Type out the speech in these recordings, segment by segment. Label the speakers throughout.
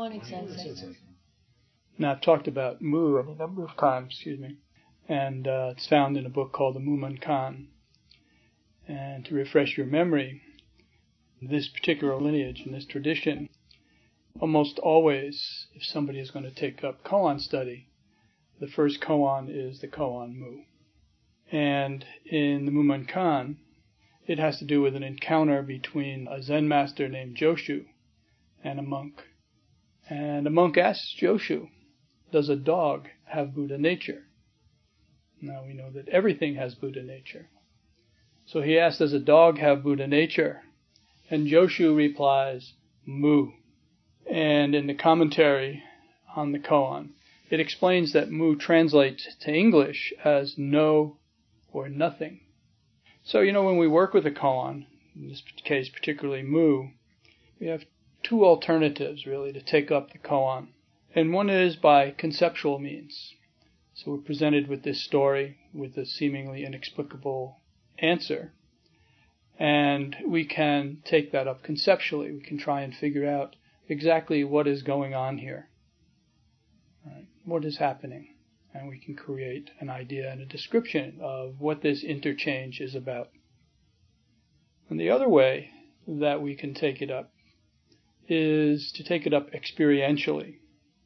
Speaker 1: morning, Sensei.
Speaker 2: Now, I've talked about Mu a number of times, and it's found in a book called the Mumonkan. And to refresh your memory, this particular lineage and this tradition, almost always, if somebody is going to take up koan study, the first koan is the koan Mu. And in the Mumonkan, it has to do with an encounter between a Zen master named Joshu and a monk. And the monk asks Joshu, does a dog have Buddha nature? Now we know that everything has Buddha nature. So he asks, does a dog have Buddha nature? And Joshu replies, Mu. And in the commentary on the koan, it explains that Mu translates to English as no or nothing. So, when we work with a koan, in this case particularly Mu, we have two alternatives really to take up the koan. And one is by conceptual means. So we're presented with this story with a seemingly inexplicable answer. And we can take that up conceptually. We can try and figure out exactly what is going on here. Right? What is happening? And we can create an idea and a description of what this interchange is about. And the other way that we can take it up is to take it up experientially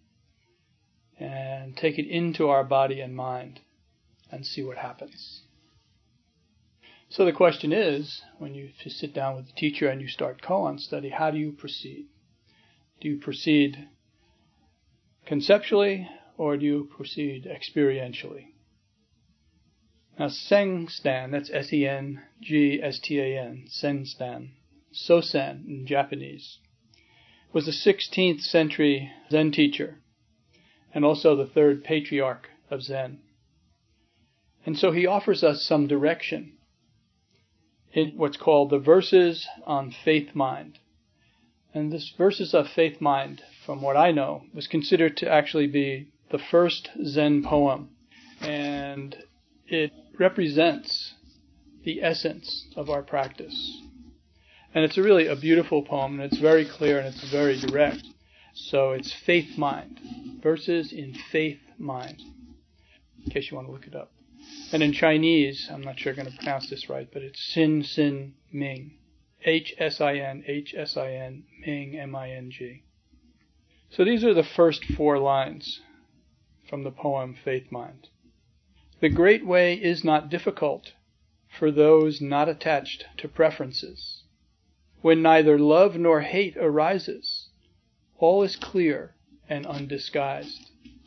Speaker 2: and take it into our body and mind and see what happens. So the question is, when you sit down with the teacher and you start koan study, how do you proceed? Do you proceed conceptually or do you proceed experientially? Now, Sengstan, that's Sengstan, Sengstan, Sosen in Japanese, was a 16th century Zen teacher and also the third patriarch of Zen. And so he offers us some direction in what's called the Verses on Faith Mind. And this Verses of Faith Mind, from what I know, was considered to actually be the first Zen poem. And it represents the essence of our practice. And it's really a beautiful poem, and it's very clear and it's very direct. So it's Faith Mind. Verses in Faith Mind, in case you want to look it up. And in Chinese, I'm not sure I'm going to pronounce this right, but it's Sin Sin Ming. Hsin, Hsin, Ming, Ming. So these are the first 4 lines from the poem Faith Mind. The great way is not difficult for those not attached to preferences. When neither love nor hate arises, all is clear and undisguised.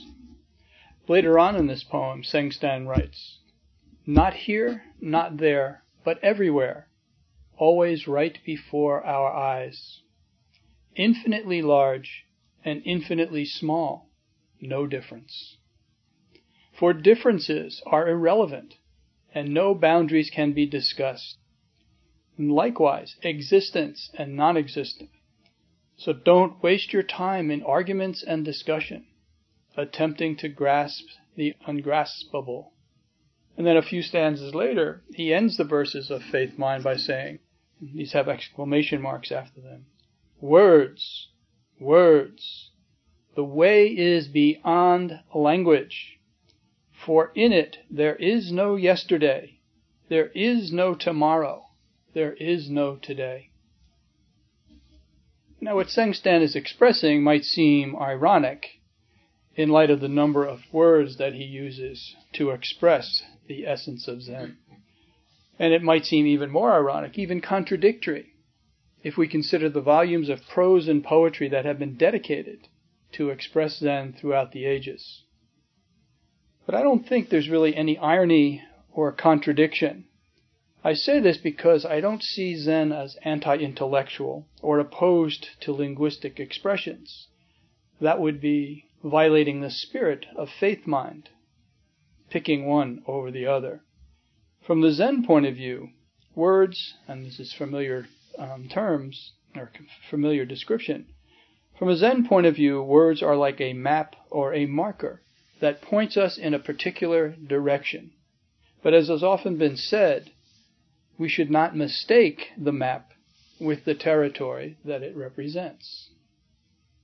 Speaker 2: Later on in this poem, Sengstan writes, not here, not there, but everywhere, always right before our eyes. Infinitely large and infinitely small, no difference. For differences are irrelevant, and no boundaries can be discussed. And likewise, existence and non-existent. So don't waste your time in arguments and discussion, attempting to grasp the ungraspable. And then a few stanzas later, he ends the Verses of Faith Mind by saying, these have exclamation marks after them, words, words, the way is beyond language. For in it there is no yesterday, there is no tomorrow, there is no today. Now what Sengstan is expressing might seem ironic in light of the number of words that he uses to express the essence of Zen. And it might seem even more ironic, even contradictory, if we consider the volumes of prose and poetry that have been dedicated to express Zen throughout the ages. But I don't think there's really any irony or contradiction. I say this because I don't see Zen as anti-intellectual or opposed to linguistic expressions. That would be violating the spirit of Faith Mind, picking one over the other. From the Zen point of view, words, and this is familiar terms, or familiar description, from a Zen point of view, words are like a map or a marker that points us in a particular direction. But as has often been said, we should not mistake the map with the territory that it represents.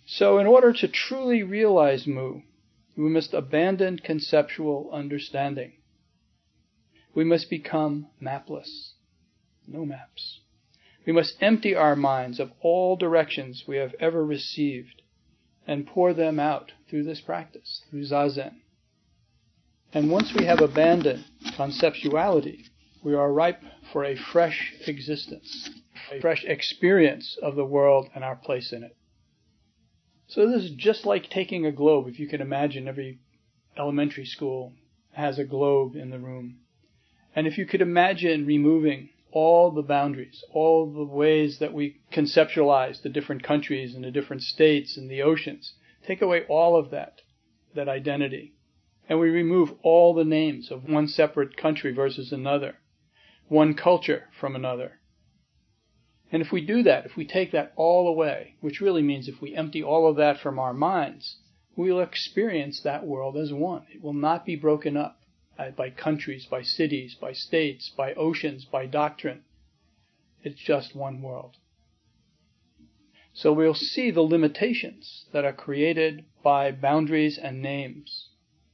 Speaker 2: So in order to truly realize Mu, we must abandon conceptual understanding. We must become mapless. No maps. We must empty our minds of all directions we have ever received and pour them out through this practice, through Zazen. And once we have abandoned conceptuality, we are ripe for a fresh existence, a fresh experience of the world and our place in it. So this is just like taking a globe. If you can imagine, every elementary school has a globe in the room. And if you could imagine removing all the boundaries, all the ways that we conceptualize the different countries and the different states and the oceans, take away all of that identity. And we remove all the names of one separate country versus another, one culture from another. And if we do that, if we take that all away, which really means if we empty all of that from our minds, we will experience that world as one. It will not be broken up by countries, by cities, by states, by oceans, by doctrine. It's just one world. So we'll see the limitations that are created by boundaries and names.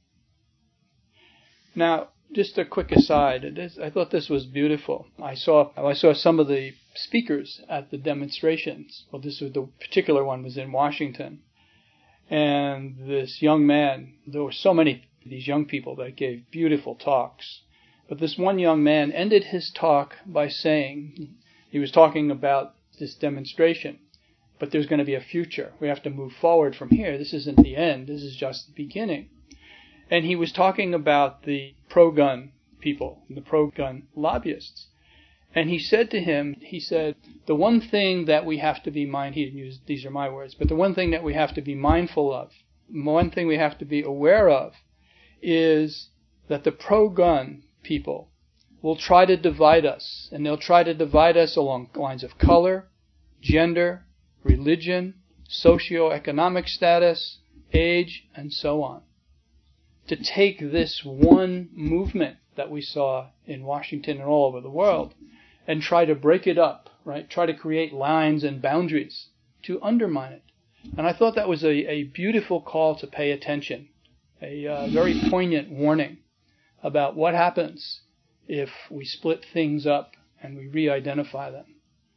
Speaker 2: Now, just a quick aside. I thought this was beautiful. I saw some of the speakers at the demonstrations. Well, the particular one was in Washington. And this young man, there were so many of these young people that gave beautiful talks. But this one young man ended his talk by saying, he was talking about this demonstration, but there's going to be a future. We have to move forward from here. This isn't the end. This is just the beginning. And he was talking about the pro-gun people, the pro-gun lobbyists. And he said to him, the one thing that we have to be these are my words, but the one thing that we have to be mindful of, one thing we have to be aware of, is that the pro-gun people will try to divide us. And they'll try to divide us along lines of color, gender, religion, socioeconomic status, age, and so on. To take this one movement that we saw in Washington and all over the world and try to break it up, right? Try to create lines and boundaries to undermine it. And I thought that was a beautiful call to pay attention, a very poignant warning about what happens if we split things up and we re-identify them.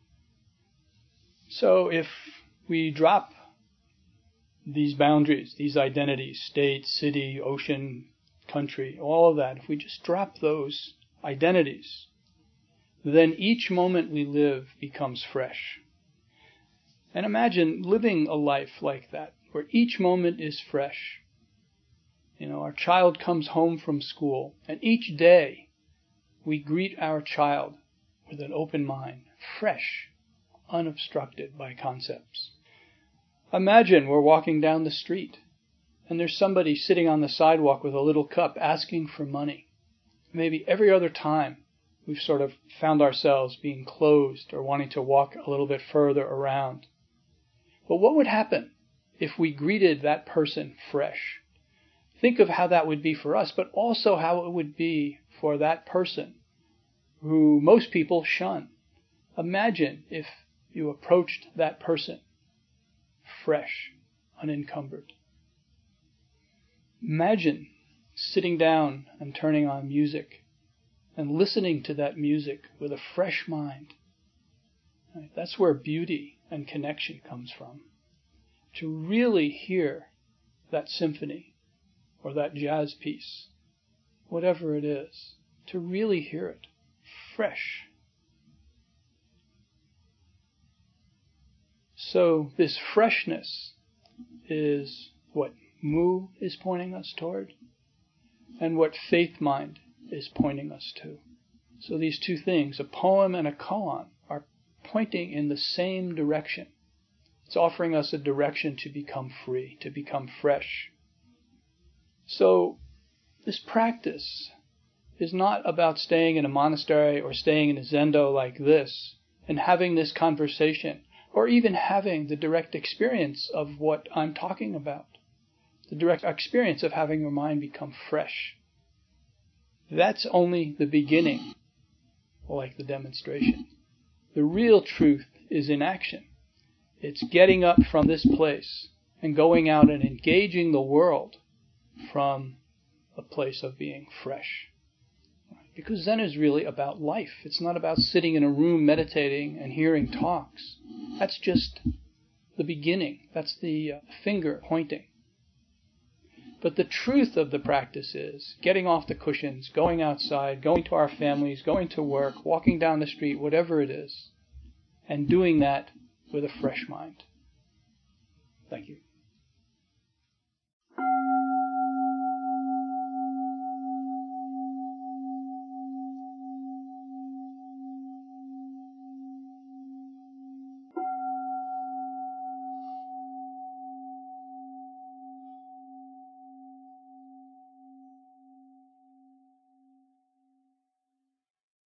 Speaker 2: So if we drop these boundaries, these identities, state, city, ocean, country, all of that, if we just drop those identities, then each moment we live becomes fresh. And imagine living a life like that, where each moment is fresh. Our child comes home from school, and each day we greet our child with an open mind, fresh, unobstructed by concepts. Imagine we're walking down the street and there's somebody sitting on the sidewalk with a little cup asking for money. Maybe every other time we've sort of found ourselves being closed or wanting to walk a little bit further around. But what would happen if we greeted that person fresh? Think of how that would be for us, but also how it would be for that person who most people shun. Imagine if you approached that person fresh, unencumbered. Imagine sitting down and turning on music and listening to that music with a fresh mind. Right? That's where beauty and connection comes from. To really hear that symphony or that jazz piece, whatever it is, to really hear it fresh. So this freshness is what Mu is pointing us toward and what Faith Mind is pointing us to. So these two things, a poem and a koan, are pointing in the same direction. It's offering us a direction to become free, to become fresh. So this practice is not about staying in a monastery or staying in a zendo like this and having this conversation, or even having the direct experience of what I'm talking about, the direct experience of having your mind become fresh. That's only the beginning, like the demonstration. The real truth is in action. It's getting up from this place and going out and engaging the world from a place of being fresh. Because Zen is really about life. It's not about sitting in a room meditating and hearing talks. That's just the beginning. That's the finger pointing. But the truth of the practice is getting off the cushions, going outside, going to our families, going to work, walking down the street, whatever it is, and doing that with a fresh mind. Thank you.